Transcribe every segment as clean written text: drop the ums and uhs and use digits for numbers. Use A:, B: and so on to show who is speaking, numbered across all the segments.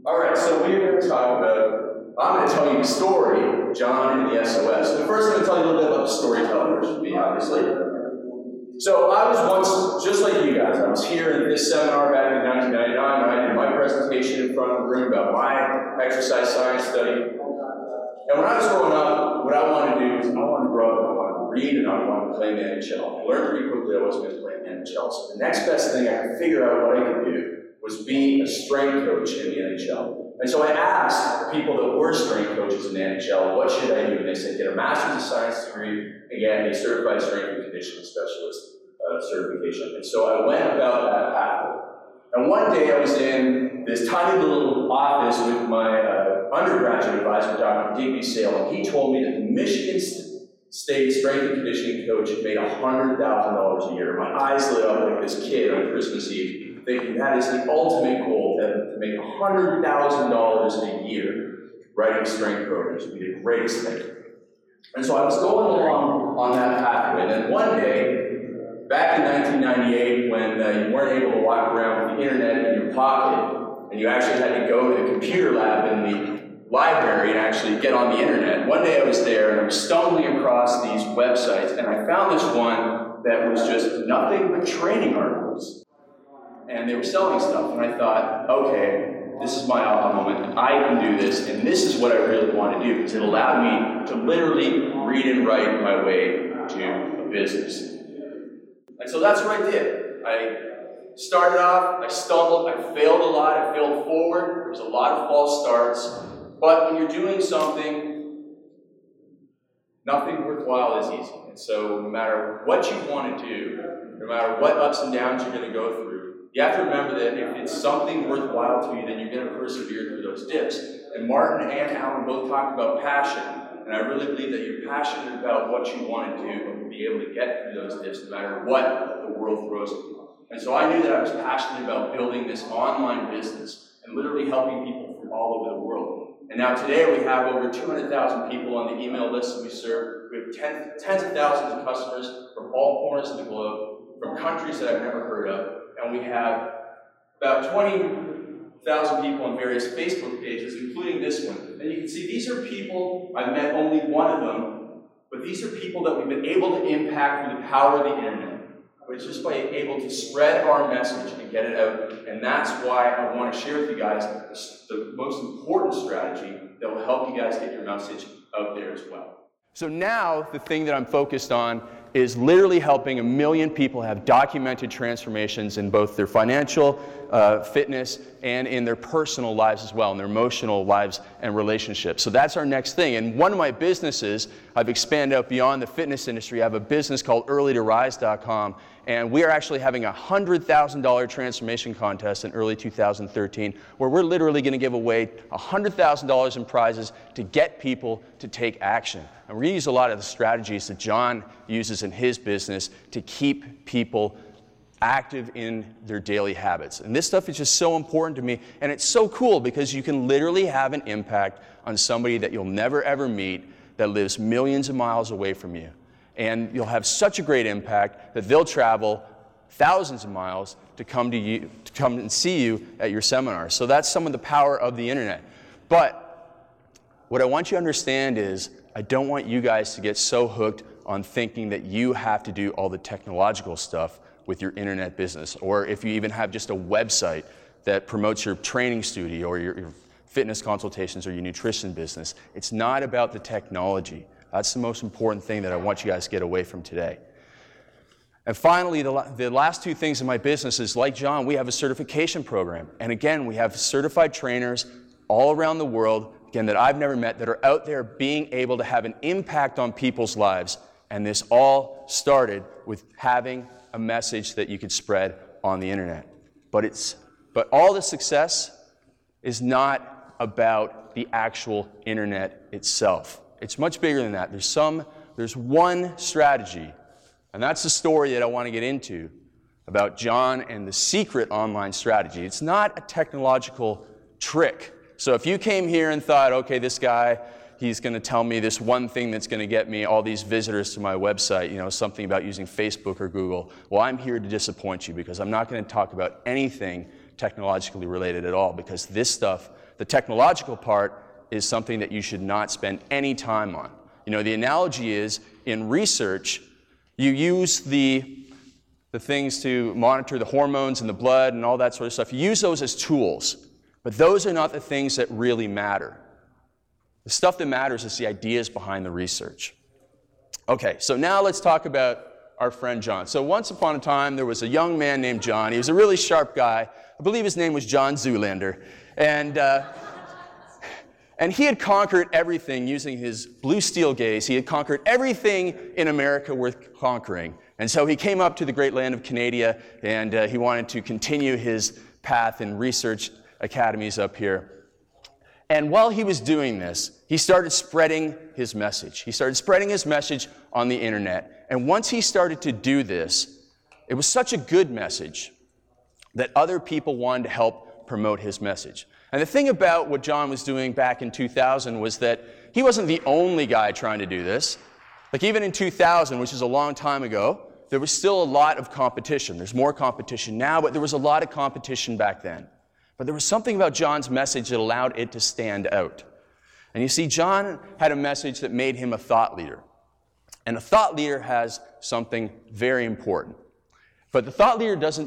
A: All right, so we're going to talk about, I'm going to tell you the story, John and the SOS. So first I'm going to tell you a little bit about the storyteller, which would be obviously. So I was once, just like you guys, I was here at this seminar back in 1999, and I did my presentation in front of the room about my exercise science study. And when I was growing up, what I wanted to do is I wanted to grow up and I wanted to read and I wanted to play in the NHL. I learned pretty quickly I wasn't going to play in the NHL. So the next best thing I could figure out what I could do was be a strength coach in the NHL. And so I asked people that were strength coaches in the NHL, what should I do? And they said, get a master's of science degree and get a certified strength and conditioning specialist certification. And so I went about that pathway. And one day I was in this tiny little office with my undergraduate advisor, Dr. Digby Sale, and he told me that the Michigan State strength and conditioning coach made $100,000 a year. My eyes lit up like this kid on Christmas Eve, thinking that is the ultimate goal, to make $100,000 a year writing strength programs would be the greatest thing. And so I was going along on that pathway, and then one day, back in 1998, when you weren't able to walk around with the internet in your pocket, and you actually had to go to the computer lab in the library and actually get on the internet, one day I was there and I was stumbling across these websites, and I found this one that was just nothing but training articles. And they were selling stuff, and I thought, okay, this is my aha moment. I can do this, and this is what I really want to do, because it allowed me to literally read and write my way to a business. And so that's what I did. I started off, I stumbled, I failed a lot, I failed forward, there was a lot of false starts, but when you're doing something, nothing worthwhile is easy. And so no matter what you want to do, no matter what ups and downs you're going to go through, you have to remember that if it's something worthwhile to you, then you're going to persevere through those dips. And Martin and Alan both talked about passion, and I really believe that you're passionate about what you want to do, and you'll be able to get through those dips no matter what the world throws at you. And so I knew that I was passionate about building this online business and literally helping people from all over the world. And now today we have over 200,000 people on the email list that we serve. We have tens of thousands of customers from all corners of the globe, from countries that I've never heard of. And we have about 20,000 people on various Facebook pages, including this one. And you can see these are people, I've met only one of them, but these are people that we've been able to impact through the power of the internet. It's just by able to spread our message and get it out. And that's why I want to share with you guys the most important strategy that will help you guys get your message out there as well. So now the thing that I'm focused on is literally helping 1 million people have documented transformations in both their financial fitness and in their personal lives as well, in their emotional lives and relationships. So that's our next thing. And one of my businesses, I've expanded out beyond the fitness industry. I have a business called earlytorise.com, and we are actually having a $100,000 transformation contest in early 2013, where we're literally going to give away $100,000 in prizes to get people to take action. And we're going to use a lot of the strategies that John uses in his business to keep people active in their daily habits. And this stuff is just so important to me, and it's so cool because you can literally have an impact on somebody that you'll never ever meet that lives millions of miles away from you. And you'll have such a great impact that they'll travel thousands of miles to come to you, to come and see you at your seminar. So that's some of the power of the internet. But what I want you to understand is I don't want you guys to get so hooked on thinking that you have to do all the technological stuff with your internet business, or if you even have just a website that promotes your training studio or your fitness consultations or your nutrition business. It's not about the technology. That's the most important thing that I want you guys to get away from today. And finally, the last two things in my business is, like John, we have a certification program. And again, we have certified trainers all around the world, again, that I've never met, that are out there being able to have an impact on people's lives. And this all started with having a message that you could spread on the internet. But all the success is not about the actual internet itself. It's much bigger than that. There's one strategy, and that's the story that I want to get into about John and the secret online strategy. It's not a technological trick. So if you came here and thought, okay, this guy, he's going to tell me this one thing that's going to get me all these visitors to my website, something about using Facebook or Google. Well, I'm here to disappoint you because I'm not going to talk about anything technologically related at all, because this stuff
B: The technological part is something that you should not spend any time on. You know, the analogy is, in research, you use the things to monitor the hormones in the blood and all that sort of stuff. You use those as tools, but those are not the things that really matter. The stuff that matters is the ideas behind the research. Okay, so now let's talk about our friend John. So once upon a time, there was a young man named John. He was a really sharp guy. I believe his name was John Zoolander. And he had conquered everything using his blue steel gaze. He had conquered everything in America worth conquering. And so he came up to the great land of Canada, and he wanted to continue his path in research academies up here. And while he was doing this, he started spreading his message. He started spreading his message on the internet. And once he started to do this, it was such a good message that other people wanted to help promote his message. And the thing about what John was doing back in 2000 was that he wasn't the only guy trying to do this. Like even in 2000, which is a long time ago, there was still a lot of competition. There's more competition now, but there was a lot of competition back then. But there was something about John's message that allowed it to stand out. And you see, John had a message that made him a thought leader. And a thought leader has something very important. But the thought leader doesn't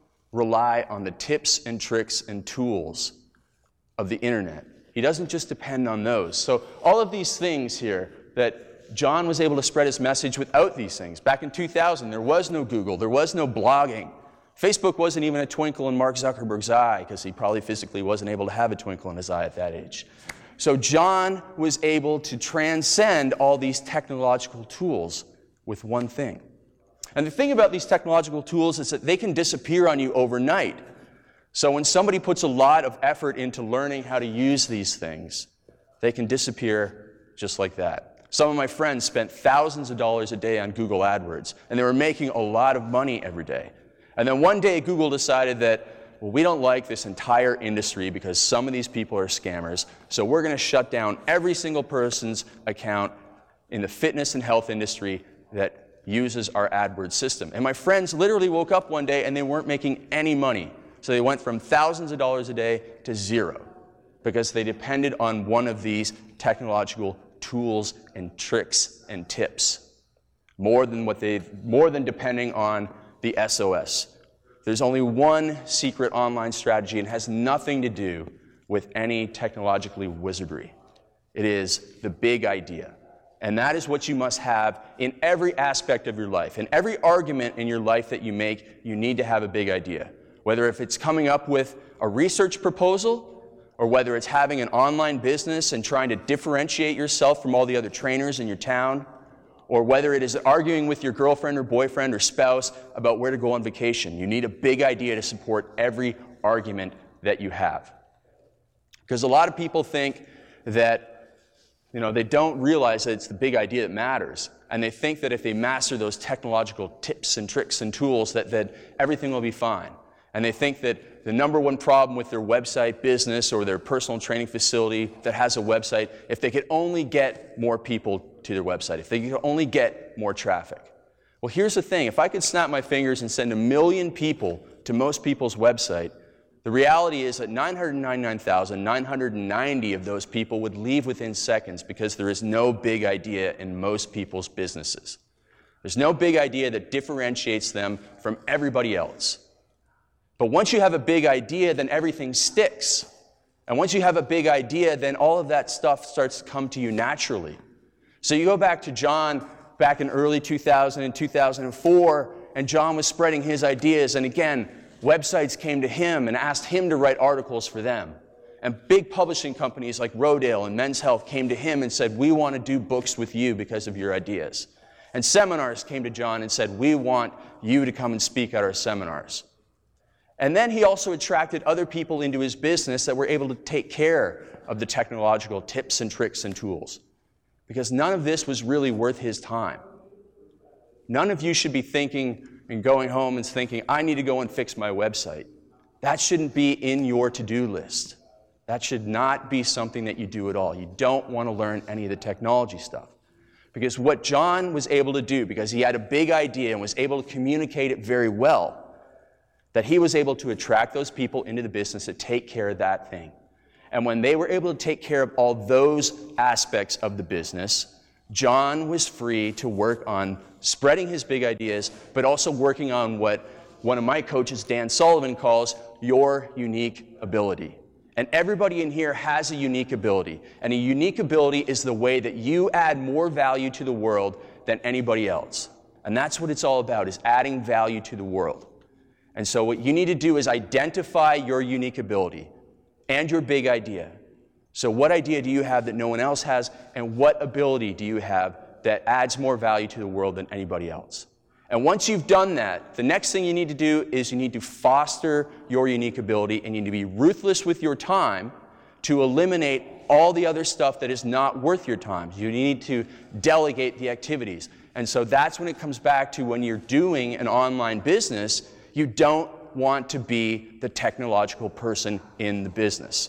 B: rely on the tips and tricks and tools of the internet. He doesn't just depend on those. So all of these things here that John was able to spread his message without these things. Back in 2000, there was no Google, there was no blogging. Facebook wasn't even a twinkle in Mark Zuckerberg's eye, because he probably physically wasn't able to have a twinkle in his eye at that age. So John was able to transcend all these technological tools with one thing. And the thing about these technological tools is that they can disappear on you overnight. So when somebody puts a lot of effort into learning how to use these things, they can disappear just like that. Some of my friends spent thousands of dollars a day on Google AdWords, and they were making a lot of money every day. And then one day Google decided that, well, we don't like this entire industry because some of these people are scammers, so we're going to shut down every single person's account in the fitness and health industry that uses our AdWords system. And my friends literally woke up one day and they weren't making any money. So they went from thousands of dollars a day to zero because they depended on one of these technological tools and tricks and tips more than depending on the SOS. There's only one secret online strategy and has nothing to do with any technologically wizardry. It is the big idea. And that is what you must have in every aspect of your life. In every argument in your life that you make, you need to have a big idea. Whether if it's coming up with a research proposal, or whether it's having an online business and trying to differentiate yourself from all the other trainers in your town, or whether it is arguing with your girlfriend or boyfriend or spouse about where to go on vacation. You need a big idea to support every argument that you have. Because a lot of people think that, they don't realize that it's the big idea that matters. And they think that if they master those technological tips and tricks and tools that everything will be fine. And they think that the number one problem with their website business or their personal training facility that has a website, if they could only get more people to their website, if they could only get more traffic. Well, here's the thing. If I could snap my fingers and send 1 million people to most people's website, the reality is that 999,990 of those people would leave within seconds because there is no big idea in most people's businesses. There's no big idea that differentiates them from everybody else. But once you have a big idea, then everything sticks. And once you have a big idea, then all of that stuff starts to come to you naturally. So you go back to John back in early 2000 and 2004, and John was spreading his ideas. And again, websites came to him and asked him to write articles for them. And big publishing companies like Rodale and Men's Health came to him and said, we want to do books with you because of your ideas. And seminars came to John and said, we want you to come and speak at our seminars. And then he also attracted other people into his business that were able to take care of the technological tips and tricks and tools. Because none of this was really worth his time. None of you should be thinking and going home and thinking, I need to go and fix my website. That shouldn't be in your to-do list. That should not be something that you do at all. You don't want to learn any of the technology stuff. Because what John was able to do, because he had a big idea and was able to communicate it very well, that he was able to attract those people into the business to take care of that thing. And when they were able to take care of all those aspects of the business, John was free to work on spreading his big ideas, but also working on what one of my coaches, Dan Sullivan, calls your unique ability. And everybody in here has a unique ability. And a unique ability is the way that you add more value to the world than anybody else. And that's what it's all about, is adding value to the world. And so what you need to do is identify your unique ability and your big idea. So what idea do you have that no one else has, and what ability do you have that adds more value to the world than anybody else? And once you've done that, the next thing you need to do is you need to foster your unique ability, and you need to be ruthless with your time to eliminate all the other stuff that is not worth your time. You need to delegate the activities. And so that's when it comes back to when you're doing an online business, you don't want to be the technological person in the business.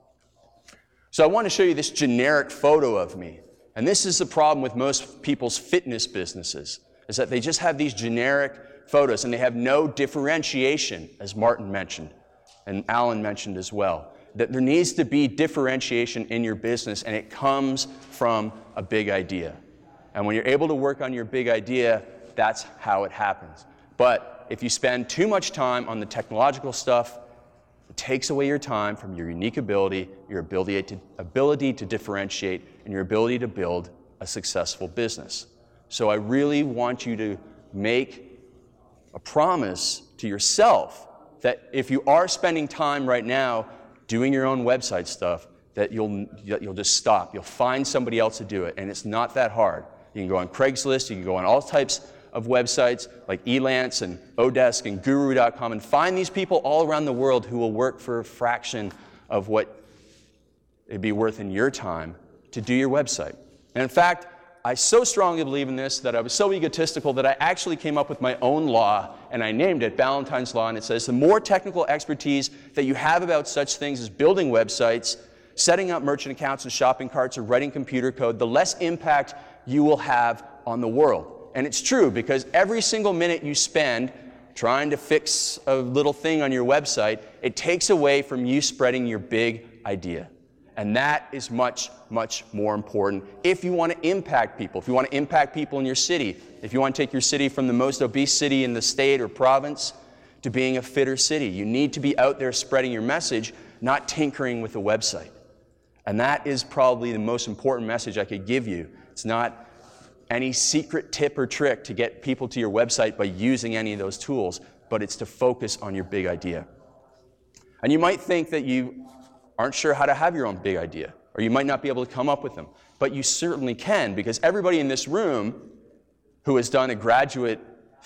B: So I want to show you this generic photo of me. And this is the problem with most people's fitness businesses, is that they just have these generic photos and they have no differentiation, as Martin mentioned and Alan mentioned as well. That there needs to be differentiation in your business, and it comes from a big idea. And when you're able to work on your big idea, that's how it happens. But if you spend too much time on the technological stuff, it takes away your time from your unique ability, your ability to differentiate, and your ability to build a successful business. So I really want you to make a promise to yourself that if you are spending time right now doing your own website stuff, that you'll just stop. You'll find somebody else to do it, and it's not that hard. You can go on Craigslist, you can go on all types of websites like Elance and Odesk and Guru.com and find these people all around the world who will work for a fraction of what it'd be worth in your time to do your website. And in fact, I so strongly believe in this that I was so egotistical that I actually came up with my own law, and I named it Ballantyne's Law, and it says the more technical expertise that you have about such things as building websites, setting up merchant accounts and shopping carts, or writing computer code, the less impact you will have on the world. And it's true, because every single minute you spend trying to fix a little thing on your website, it takes away from you spreading your big idea. And that is much, much more important if you want to impact people. If you want to impact people in your city, if you want to take your city from the most obese city in the state or province to being a fitter city, you need to be out there spreading your message, not tinkering with the website. And that is probably the most important message I could give you. It's not any secret tip or trick to get people to your website by using any of those tools, but it's to focus on your big idea. And you might think that you aren't sure how to have your own big idea, or you might not be able to come up with them. But you certainly can, because everybody in this room who has done a graduate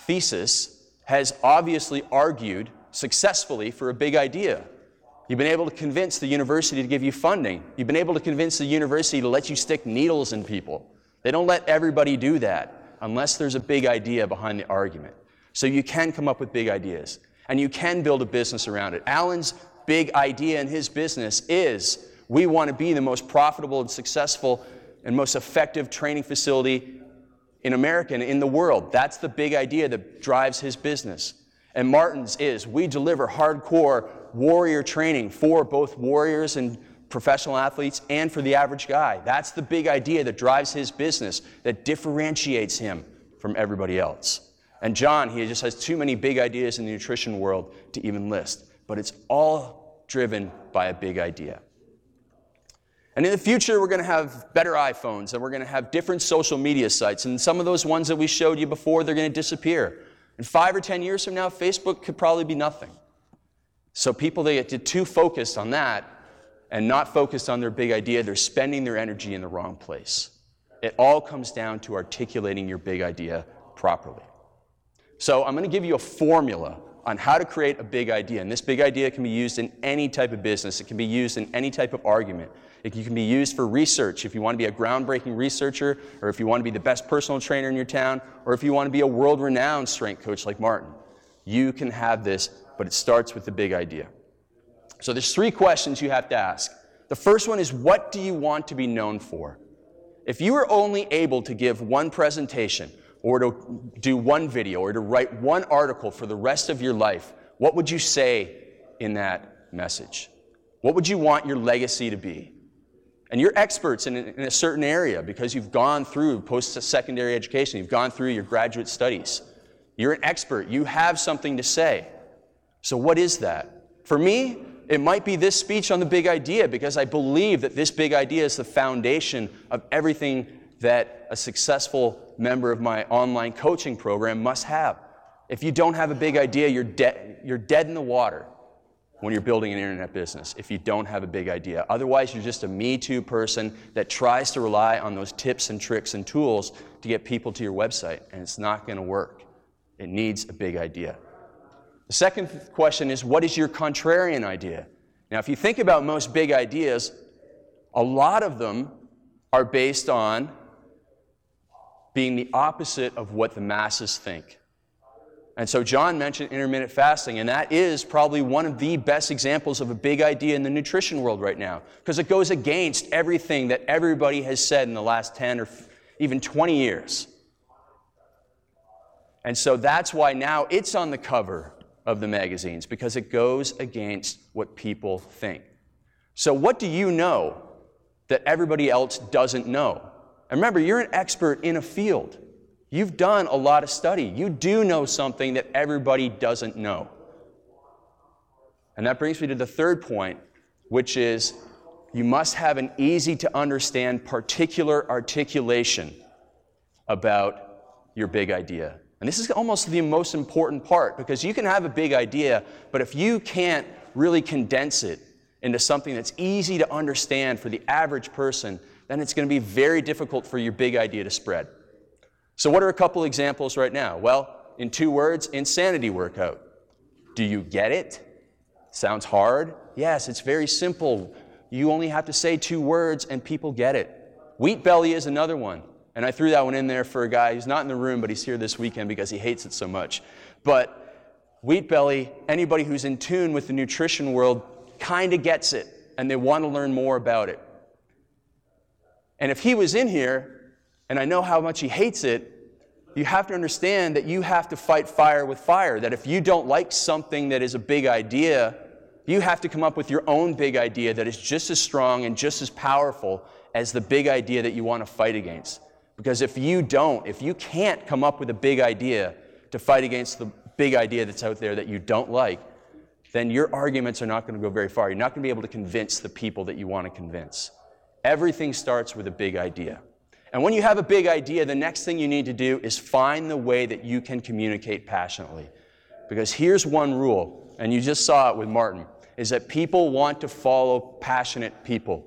B: thesis has obviously argued successfully for a big idea. You've been able to convince the university to give you funding. You've been able to convince the university to let you stick needles in people. They don't let everybody do that unless there's a big idea behind the argument. So you can come up with big ideas, and you can build a business around it. Alan's big idea in his business is we want to be the most profitable and successful and most effective training facility in America and in the world. That's the big idea that drives his business. And Martin's is we deliver hardcore warrior training for both warriors and professional athletes and for the average guy. That's the big idea that drives his business, that differentiates him from everybody else. And John, he just has too many big ideas in the nutrition world to even list. But it's all driven by a big idea. And in the future, we're going to have better iPhones, and we're going to have different social media sites. And some of those ones that we showed you before, they're going to disappear. And 5 or 10 years from now, Facebook could probably be nothing. So people, they get too focused on that and not focused on their big idea. They're spending their energy in the wrong place. It all comes down to articulating your big idea properly. So I'm going to give you a formula on how to create a big idea. And this big idea can be used in any type of business. It can be used in any type of argument. It can be used for research if you want to be a groundbreaking researcher, or if you want to be the best personal trainer in your town, or if you want to be a world-renowned strength coach like Martin. You can have this, but it starts with the big idea. So there's 3 questions you have to ask. The first one is, what do you want to be known for? If you were only able to give one presentation, or to do one video, or to write one article for the rest of your life, what would you say in that message? What would you want your legacy to be? And you're experts in a certain area because you've gone through post-secondary education. You've gone through your graduate studies. You're an expert. You have something to say. So what is that? For me, it might be this speech on the big idea, because I believe that this big idea is the foundation of everything that a successful member of my online coaching program must have. If you don't have a big idea, you're dead in the water when you're building an internet business, if you don't have a big idea. Otherwise, you're just a Me Too person that tries to rely on those tips and tricks and tools to get people to your website, and it's not going to work. It needs a big idea. The second question is, what is your contrarian idea? Now, if you think about most big ideas, a lot of them are based on being the opposite of what the masses think. And so John mentioned intermittent fasting, and that is probably one of the best examples of a big idea in the nutrition world right now, because it goes against everything that everybody has said in the last 10 or even 20 years. And so that's why now it's on the cover of the magazines, because it goes against what people think. So what do you know that everybody else doesn't know? And remember, you're an expert in a field. You've done a lot of study. You do know something that everybody doesn't know. And that brings me to the third point, which is you must have an easy to understand particular articulation about your big idea. And this is almost the most important part, because you can have a big idea, but if you can't really condense it into something that's easy to understand for the average person, then it's going to be very difficult for your big idea to spread. So what are a couple examples right now? Well, in 2 words, insanity workout. Do you get it? Sounds hard? Yes, it's very simple. You only have to say 2 words and people get it. Wheat belly is another one. And I threw that one in there for a guy who's not in the room, but he's here this weekend because he hates it so much. But wheat belly, anybody who's in tune with the nutrition world kind of gets it, and they want to learn more about it. And if he was in here, and I know how much he hates it, you have to understand that you have to fight fire with fire. That if you don't like something that is a big idea, you have to come up with your own big idea that is just as strong and just as powerful as the big idea that you want to fight against. Because if you can't come up with a big idea to fight against the big idea that's out there that you don't like, then your arguments are not going to go very far. You're not going to be able to convince the people that you want to convince. Everything starts with a big idea. And when you have a big idea, the next thing you need to do is find the way that you can communicate passionately. Because here's one rule, and you just saw it with Martin, is that people want to follow passionate people.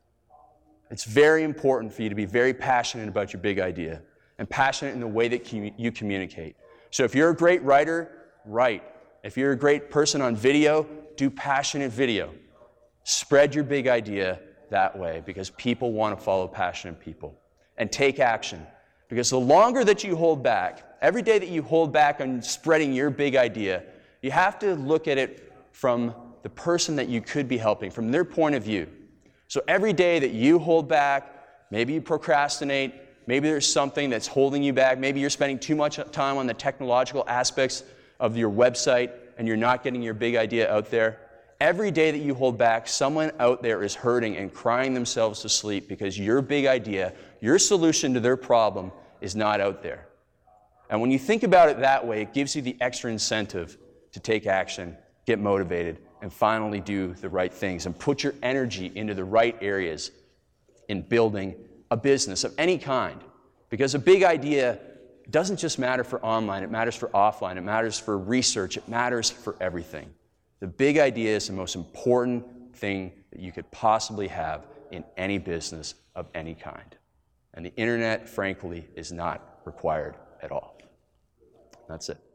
B: It's very important for you to be very passionate about your big idea, and passionate in the way that you communicate. So if you're a great writer, write. If you're a great person on video, do passionate video. Spread your big idea that way, because people want to follow passionate people. And take action. Because the longer that you hold back, every day that you hold back on spreading your big idea, you have to look at it from the person that you could be helping, from their point of view. So every day that you hold back, maybe you procrastinate, maybe there's something that's holding you back, maybe you're spending too much time on the technological aspects of your website and you're not getting your big idea out there. Every day that you hold back, someone out there is hurting and crying themselves to sleep because your big idea, your solution to their problem is not out there. And when you think about it that way, it gives you the extra incentive to take action, get motivated, and finally do the right things and put your energy into the right areas in building a business of any kind. Because a big idea doesn't just matter for online, it matters for offline, it matters for research, it matters for everything. The big idea is the most important thing that you could possibly have in any business of any kind. And the internet, frankly, is not required at all. That's it.